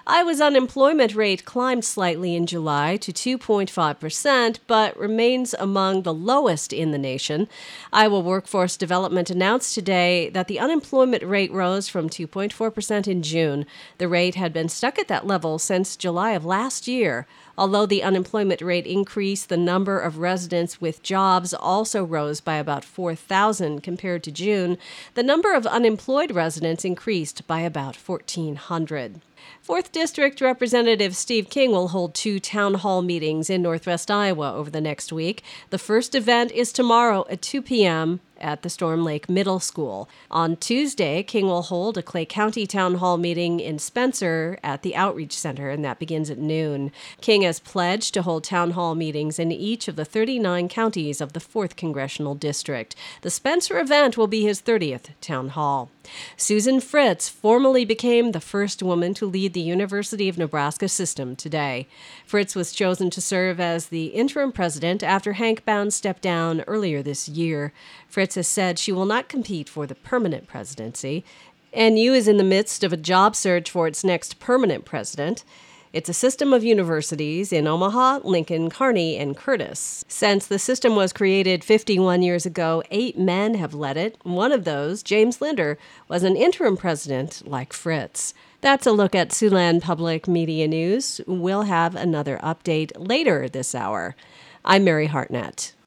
Iowa's unemployment rate climbed slightly in July to 2.5%, but remains among the lowest in the nation. Iowa Workforce Development announced today that the unemployment rate rose from 2.4% in June. The rate had been stuck at that level since July of last year. Although the unemployment rate increased, the number of residents with jobs also rose by about 4,000 compared to June. The number of unemployed residents increased by about 1,400. 4th District Representative Steve King will hold 2 town hall meetings in Northwest Iowa over the next week. The first event is tomorrow at 2 p.m. at the Storm Lake Middle School. On Tuesday, King will hold a Clay County Town Hall meeting in Spencer at the Outreach Center, and that begins at noon. King has pledged to hold town hall meetings in each of the 39 counties of the 4th Congressional District. The Spencer event will be his 30th town hall. Susan Fritz formally became the first woman to lead the University of Nebraska system today. Fritz was chosen to serve as the interim president after Hank Bounds stepped down earlier this year. Fritz has said she will not compete for the permanent presidency. NU is in the midst of a job search for its next permanent president. It's a system of universities in Omaha, Lincoln, Kearney, and Curtis. Since the system was created 51 years ago, 8 men have led it. One of those, James Linder, was an interim president like Fritz. That's a look at Siouxland Public Media News. We'll have another update later this hour. I'm Mary Hartnett.